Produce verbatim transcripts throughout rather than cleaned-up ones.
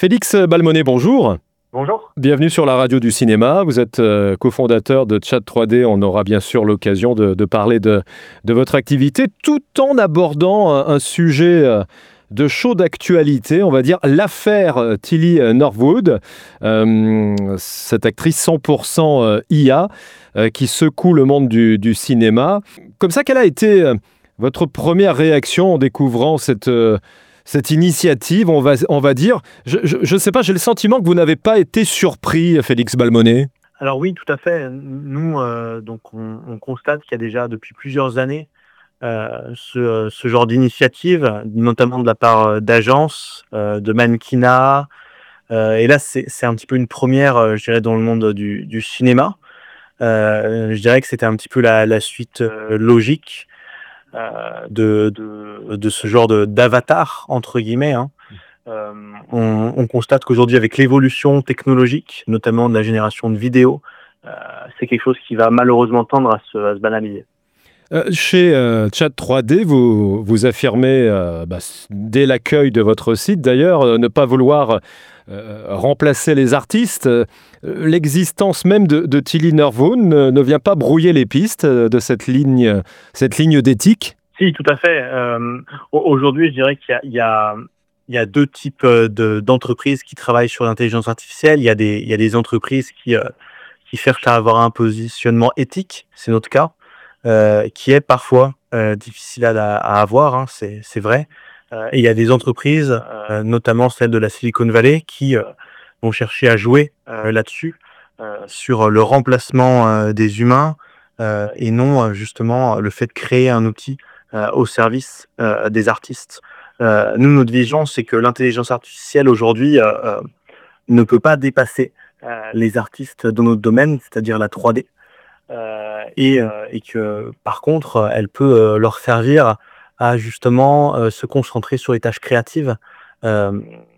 Félix Balmonet, bonjour. Bonjour. Bienvenue sur la radio du cinéma. Vous êtes euh, cofondateur de Chat trois D. On aura bien sûr l'occasion de, de parler de, de votre activité tout en abordant un, un sujet euh, de chaude actualité, on va dire l'affaire euh, Tilly euh, Norwood, euh, cette actrice cent pour cent euh, I A euh, qui secoue le monde du, du cinéma. Comme ça, quelle a été euh, votre première réaction en découvrant cette... euh, cette initiative, on va, on va dire. Je ne sais pas, j'ai le sentiment que vous n'avez pas été surpris, Félix Balmonet. Alors oui, tout à fait. Nous, euh, donc on, on constate qu'il y a déjà depuis plusieurs années euh, ce, ce genre d'initiative, notamment de la part euh, d'agences, euh, de mannequinat. Euh, et là, c'est c'est un petit peu une première, euh, je dirais, dans le monde du, du cinéma. Euh, je dirais que c'était un petit peu la, la suite euh, logique euh, de, de, de ce genre de- d'avatar, entre guillemets, hein. Euh, on, on constate qu'aujourd'hui, avec l'évolution technologique, notamment de la génération de vidéos, euh, c'est quelque chose qui va malheureusement tendre à se, à se banaliser. Euh, chez euh, Chat trois D, vous, vous affirmez, euh, bah, s- dès l'accueil de votre site d'ailleurs, euh, ne pas vouloir euh, remplacer les artistes. Euh, L'existence même de, de Tilly Norwood ne, ne vient pas brouiller les pistes euh, de cette ligne, cette ligne d'éthique. Si, tout à fait. Euh, au- aujourd'hui, je dirais qu'il y a, il y a, il y a deux types euh, de- d'entreprises qui travaillent sur l'intelligence artificielle. Il y a des, il y a des entreprises qui, euh, qui cherchent à avoir un positionnement éthique, c'est notre cas, euh, qui est parfois euh, difficile à, à avoir, hein, c'est c'est vrai. Euh, et il y a des entreprises, euh, notamment celles de la Silicon Valley, qui euh, vont chercher à jouer euh, là-dessus, euh, sur le remplacement euh, des humains, euh, et non euh, justement le fait de créer un outil euh, au service euh, des artistes. Euh, nous, notre vision, c'est que l'intelligence artificielle aujourd'hui euh, euh, ne peut pas dépasser euh, les artistes dans notre domaine, c'est-à-dire la trois D, euh, et, euh, et que par contre, euh, elle peut euh, leur servir à justement euh, se concentrer sur les tâches créatives. Euh,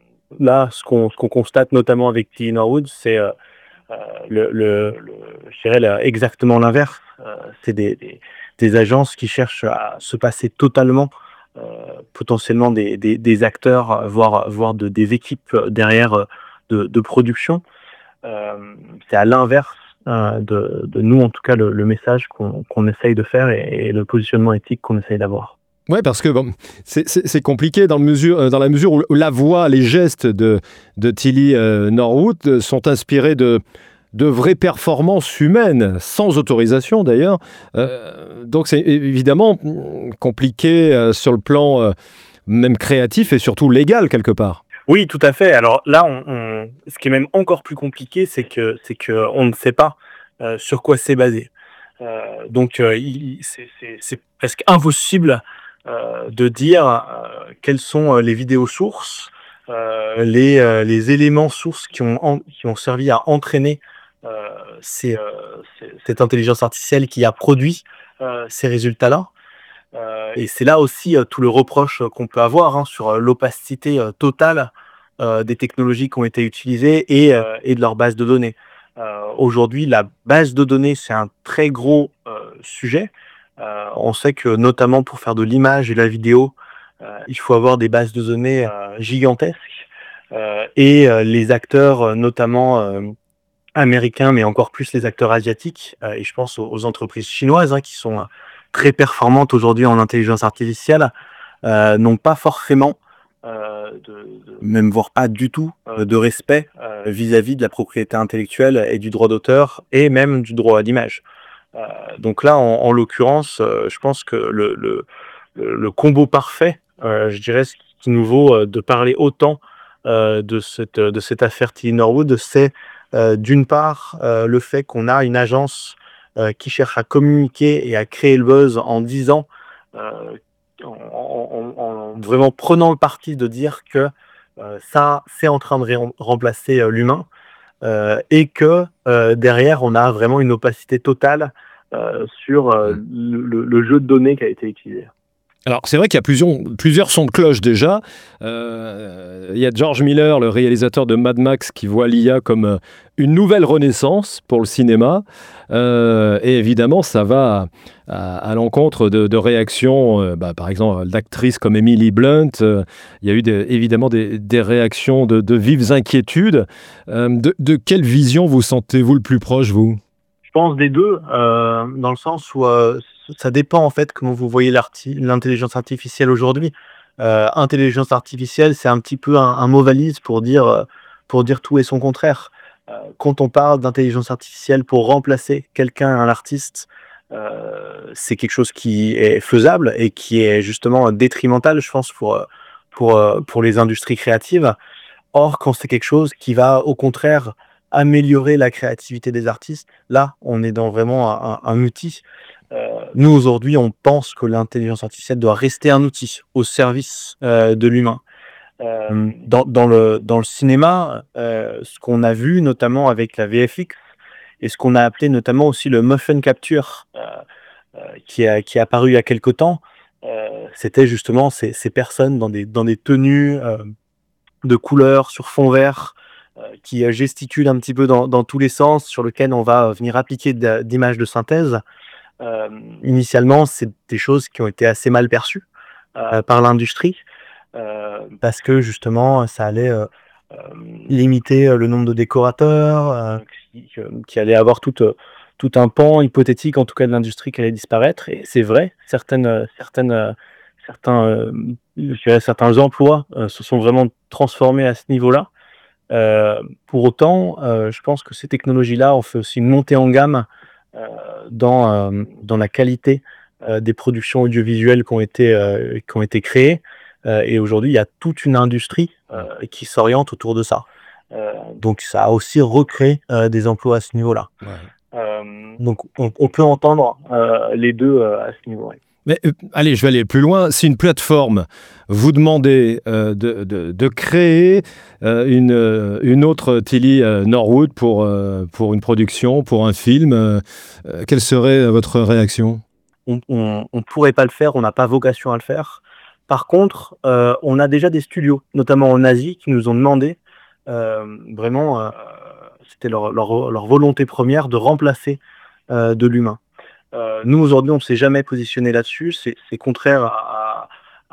Là, ce qu'on ce qu'on constate notamment avec Tilly Norwood, c'est euh, euh, le, le, le- je dirais là, exactement l'inverse. Euh, c'est des, des, des agences qui cherchent à se passer totalement, euh, potentiellement des, des, des acteurs, euh, voire, voire de, des équipes euh, derrière euh, de, de production. Euh, c'est à l'inverse euh, de, de nous, en tout cas, le, le message qu'on qu'on essaye de faire et, et le positionnement éthique qu'on essaye d'avoir. Ouais, parce que bon, c'est c'est- c'est compliqué dans, le mesure, euh, dans la mesure où la voix, les gestes de, de Tilly euh, Norwood euh, sont inspirés de, de vraies performances humaines, sans autorisation d'ailleurs. Euh, donc c'est évidemment mm, compliqué euh, sur le plan euh, même créatif et surtout légal quelque part. Oui, tout à fait. Alors là, on, on- ce qui est même encore plus compliqué, c'est que c'est que on ne sait pas euh, sur quoi c'est basé. Euh, donc, euh, il- c'est c'est- c'est presque impossible euh, de dire euh, quelles sont euh, les vidéos sources, euh, les, euh, les éléments sources qui ont, en- qui ont servi à entraîner euh, ces, euh, ces- cette intelligence artificielle qui a produit euh, ces résultats-là. Euh, et c'est là aussi euh, tout le reproche euh, qu'on peut avoir hein, sur euh, l'opacité euh, totale euh, des technologies qui ont été utilisées et, euh, et de leur base de données. Euh, aujourd'hui, la base de données, c'est un très gros euh, sujet. Euh, on sait que notamment pour faire de l'image et de la vidéo, euh, il faut avoir des bases de données euh, gigantesques. Euh, et euh, les acteurs, euh, notamment euh, américains, mais encore plus les acteurs asiatiques, euh, et je pense aux, aux entreprises chinoises hein, qui sont euh, très performantes aujourd'hui en intelligence artificielle, euh, n'ont pas forcément, euh, de, de- même voire pas du tout, euh, de respect euh, vis-à-vis de la propriété intellectuelle et du droit d'auteur et même du droit à l'image. Euh, donc là, en, en l'occurrence, euh, je pense que le, le, le- le combo parfait, euh, je dirais, ce qui nous vaut euh, de parler autant euh, de cette, de cette affaire Tilly Norwood, c'est euh, d'une part euh, le fait qu'on a une agence euh, qui cherche à communiquer et à créer le buzz en disant, euh, en, en- en- en vraiment prenant le parti de dire que euh, ça, c'est en train de ré- remplacer euh, l'humain, euh, et que euh, derrière, on a vraiment une opacité totale euh, sur euh, le, le- le jeu de données qui a été utilisé. Alors, c'est vrai qu'il y a plusieurs, plusieurs sons de cloche déjà. Euh, il y a George Miller, le réalisateur de Mad Max, qui voit l'I A comme euh, une nouvelle renaissance pour le cinéma. Euh, et évidemment, ça va à, à l'encontre de, de réactions, euh, bah, par exemple, d'actrices comme Emily Blunt. Euh, il y a eu des- évidemment des, des réactions de, de vives inquiétudes. Euh, de, de quelle vision vous sentez-vous le plus proche, vous? Je pense des deux, heu, dans le sens où, heu, ça dépend en fait comment vous voyez l'arti l'intelligence artificielle aujourd'hui. Heu, intelligence artificielle, c'est un petit peu un un mot valise pour dire, heu, pour dire tout et son contraire. Heu, quand on parle d'intelligence artificielle pour remplacer quelqu'un, un artiste, heu, c'est quelque chose qui est faisable et qui est justement détrimental, je pense, pour, heu, pour, heu, pour les industries créatives. Or, quand c'est quelque chose qui va, au contraire, améliorer la créativité des artistes, là, on est dans vraiment un un un outil. Heu, nous, aujourd'hui, on pense que l'intelligence artificielle doit rester un outil au service, heu, de l'humain. Hem, dans dans le dans le cinéma, heu, ce qu'on a vu notamment avec la V F X et ce qu'on a appelé notamment aussi le motion capture, heu heu, qui a qui est apparu il y a quelque temps, heu, c'était justement ces ces personnes dans des dans des tenues, hem de couleurs sur fond vert, heu, qui, heu, gesticulent un petit peu dans dans tous les sens, sur lequel on va, heu, venir appliquer de d'images de synthèse. Hem, initialement, c'est des choses qui ont été assez mal perçues, heu, par l'industrie, heu, parce que justement, ça allait, heu, hem, limiter, heu, le nombre de décorateurs, heu, qui que qui allait avoir tout, heu, tout un pan hypothétique, en tout cas de l'industrie, qui allait disparaître et c'est vrai, certaines, heu, certaines, heu, certains, hem, je dirais certains emplois, heu, se sont vraiment transformés à ce niveau-là. Heu, pour autant, heu, je pense que ces technologies-là ont fait aussi une montée en gamme, heu, dans, hem, dans la qualité, heu, des productions audiovisuelles qui ont été, heu, qui ont été créées, heu et aujourd'hui, il y a toute une industrie, heu, qui s'oriente autour de ça. Heu, donc ça a aussi recréé, heu, des emplois à ce niveau-là. Ouais. Hem, donc on on peut entendre, heu, les deux, heu, à ce niveau, ouais. Mais euh, allez, je vais aller plus loin. Si une plateforme vous demandait euh, de, de- de créer euh, une, euh, une autre Tilly euh, Norwood pour, euh, pour une production, pour un film, euh, euh, quelle serait votre réaction? On on on pourrait pas le faire, on n'a pas vocation à le faire. Par contre, heu, on a déjà des studios, notamment en Asie, qui nous ont demandé, hem, vraiment, heu, c'était leur leur leur volonté première de remplacer, heu, de l'humain. Heu, nous aujourd'hui, on ne s'est jamais positionné là-dessus, c'est c'est contraire à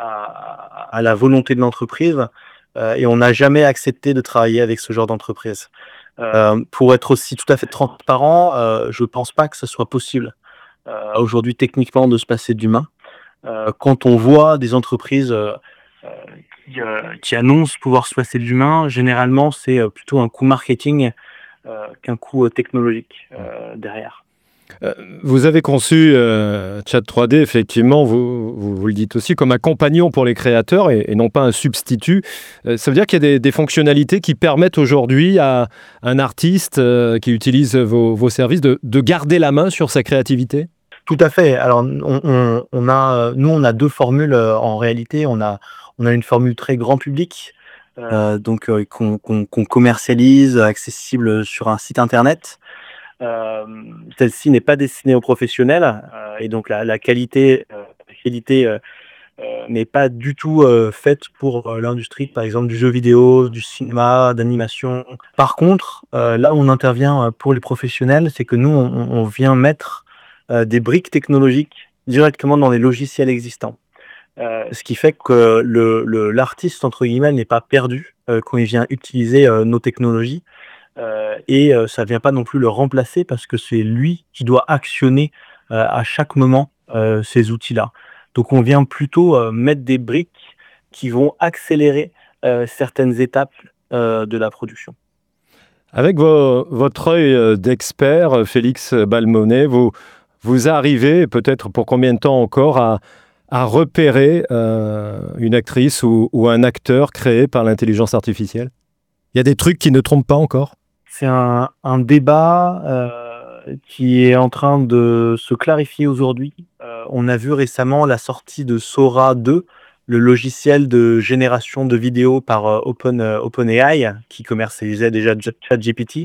à à la volonté de l'entreprise, heu et on n'a jamais accepté de travailler avec ce genre d'entreprise. Heu, pour être aussi tout à fait transparent, heu, je pense pas que ce soit possible, heu, aujourd'hui techniquement de se passer de l'humain. Heu, quand on voit des entreprises, heu heu, qui, heu, qui annoncent pouvoir se passer de l'humain, généralement c'est, heu, plutôt un coût marketing, heu, qu'un coût, heu, technologique, heu, derrière. Euh, Vous avez conçu euh, Chat trois D, effectivement, vous, vous, vous le dites aussi, comme un compagnon pour les créateurs et, et non pas un substitut. Euh, ça veut dire qu'il y a des, des fonctionnalités qui permettent aujourd'hui à un artiste euh, qui utilise vos, vos services de, de garder la main sur sa créativité? Tout à fait. Alors on on on a, heu, nous on a deux formules, heu, en réalité. On a on a une formule très grand public, heu, donc heu, qu'on qu'on qu'on commercialise, accessible, sur un site internet. Hem, celle-ci n'est pas destinée aux professionnels, heu et donc la la qualité, heu, la qualité, heu heu, n'est pas du tout, heu, faite pour, heu, l'industrie, par exemple, du jeu vidéo, du cinéma, d'animation. Par contre, heu, là où on intervient, heu, pour les professionnels, c'est que nous, on on on vient mettre, heu, des briques technologiques directement dans les logiciels existants. Heu, ce qui fait que le le «l'artiste» entre guillemets n'est pas perdu, heu, quand il vient utiliser, heu, nos technologies. Heu et heu, ça vient pas non plus le remplacer parce que c'est lui qui doit actionner, heu, à chaque moment, heu, ces outils-là. Donc on vient plutôt, heu, mettre des briques qui vont accélérer, heu, certaines étapes, heu, de la production. Avec vo- votre œil euh, d'expert, euh, Félix Balmonet, vous, vous arrivez, peut-être pour combien de temps encore, à, à repérer euh, une actrice ou, ou un acteur créé par l'intelligence artificielle? Il y a des trucs qui ne trompent pas encore? C'est un un débat, heu, qui est en train de se clarifier aujourd'hui. Heu, on a vu récemment la sortie de Sora deux, le logiciel de génération de vidéos par, heu, Open, heu, OpenAI, qui commercialisait déjà Chat ChatGPT.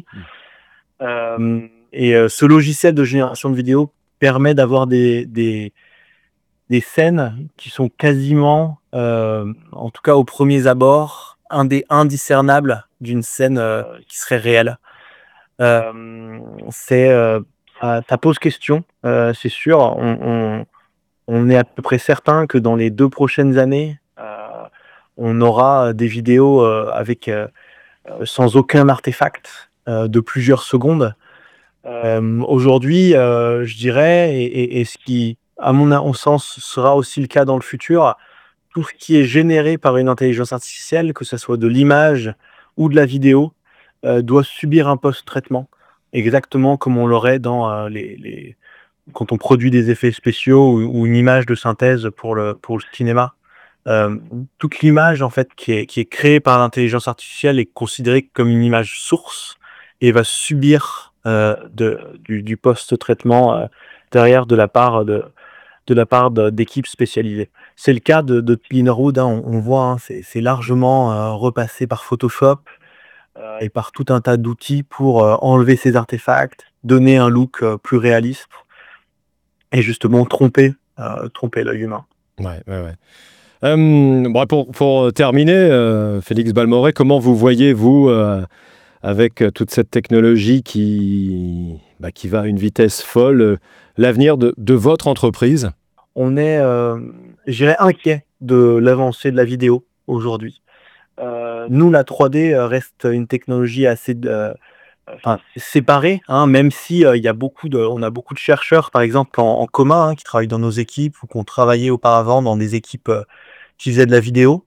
Hem et heu, ce logiciel de génération de vidéos permet d'avoir des des des scènes qui sont quasiment, heu, en tout cas aux premiers abords, indé indiscernables d'une scène, heu, qui serait réelle. Hem, c'est, heu, ça ça pose question, heu, c'est sûr. On on on est à peu près certain que dans les deux prochaines années, heu, on aura des vidéos, heu, avec, heu heu, sans aucun artefact, heu, de plusieurs secondes. Hem, aujourd'hui, heu, je dirais et et et ce qui, à mon a sens, sera aussi le cas dans le futur, tout ce qui est généré par une intelligence artificielle, que ça soit de l'image ou de la vidéo, heu, doit subir un post-traitement. Exactement comme on l'aurait dans, heu, les les quand on produit des effets spéciaux ou ou une image de synthèse pour le pour le cinéma. Hem, toute l'image en fait qui est qui est créée par l'intelligence artificielle est considérée comme une image source et va subir, heu, de du du post-traitement, heu, derrière de la part de de la part de d'équipes spécialisées. C'est le cas de de Cleanroad, hein, on on voit, hein, c'est c'est largement, heu, repassé par Photoshop, heu et par tout un tas d'outils pour, heu, enlever ces artefacts, donner un look, heu, plus réaliste et justement tromper, heu, tromper l'œil humain. Ouais, ouais, ouais. Hem, bah, pour pour terminer, heu, Félix Balmorey, comment vous voyez, vous, heu, avec, heu, toute cette technologie qui, bah, qui va à une vitesse folle, heu, l'avenir de de votre entreprise? On est, hem, je dirais inquiet de l'avancée de la vidéo aujourd'hui. Heu, nous, la trois D, heu, reste une technologie assez d heu, enfin séparée, hein, même si, heu, il y a beaucoup de on a beaucoup de chercheurs, par exemple, en en commun, hein, qui travaillent dans nos équipes ou qui ont travaillé auparavant dans des équipes, heu, qui faisaient de la vidéo.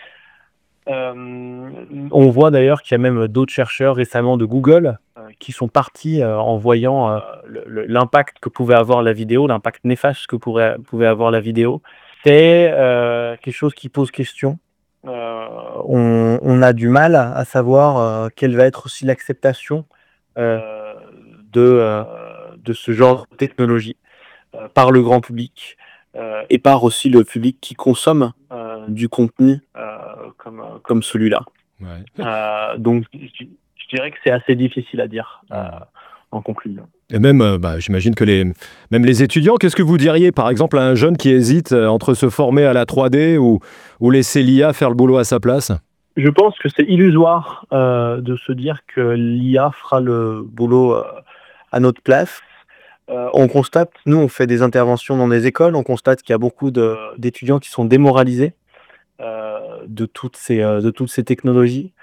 Hem, on voit d'ailleurs qu'il y a même d'autres chercheurs récemment de Google, heu, qui sont partis, heu, en voyant, heu, le le l'impact que pouvait avoir la vidéo, l'impact néfaste que pourrait pouvait avoir la vidéo. C'est, heu, quelque chose qui pose question. Heu, on on a du mal à à savoir, heu, quelle va être aussi l'acceptation, heu, de, heu, de ce genre de technologie, heu, par le grand public, heu et par aussi le public qui consomme, heu, du contenu, heu, comme, heu, comme celui-là. Ouais. Heu, donc je je dirais que c'est assez difficile à dire, heu, Mmh. en conclusion. Et même, heu, bah, j'imagine que les même les étudiants, qu'est-ce que vous diriez, par exemple, à un jeune qui hésite, heu, entre se former à la trois D ou ou laisser l'I A faire le boulot à sa place? Je pense que c'est illusoire, heu, de se dire que l'I A fera le boulot, heu, à notre place. Heu, on constate, nous, on fait des interventions dans des écoles, on constate qu'il y a beaucoup de d'étudiants qui sont démoralisés, heu, de toutes ces, heu, de toutes ces technologies.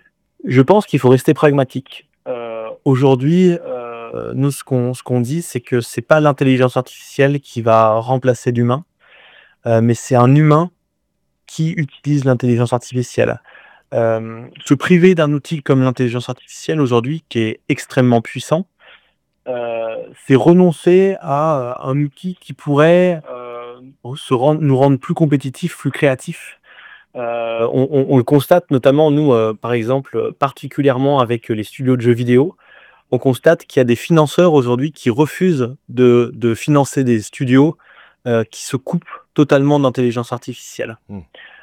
Je pense qu'il faut rester pragmatique. Heu, aujourd'hui, heu, nous, ce qu'on ce qu'on dit, c'est que c'est pas l'intelligence artificielle qui va remplacer l'humain, heu, mais c'est un humain qui utilise l'intelligence artificielle. Hem, se priver d'un outil comme l'intelligence artificielle aujourd'hui, qui est extrêmement puissant, heu, c'est renoncer à, heu, un outil qui pourrait, heu, se rendre nous rendre plus compétitifs, plus créatifs. Heu, on on on le constate notamment nous, heu, par exemple, heu, particulièrement avec les studios de jeux vidéo. On constate qu'il y a des financeurs aujourd'hui qui refusent de de financer des studios, heu, qui se coupent totalement d'intelligence artificielle. Mmh.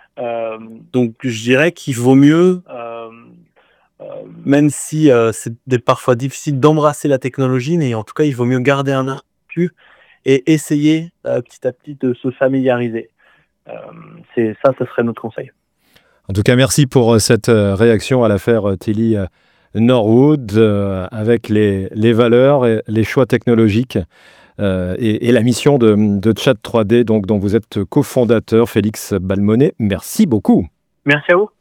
Hem, donc je dirais qu'il vaut mieux, hem, heu, même si, heu, c'est des parfois difficile d'embrasser la technologie, mais en tout cas, il vaut mieux garder un œil dessus et essayer, heu, petit à petit de se familiariser. Hem, c'est ça, ce serait notre conseil. En tout cas, merci pour, heu, cette, heu, réaction à l'affaire, heu, Tilly, heu, Norwood, heu, avec les les valeurs et les choix technologiques, heu et et la mission de, mmh, de Chat trois D, donc dont vous êtes cofondateur, Félix Balmorey. Merci beaucoup. Merci à vous.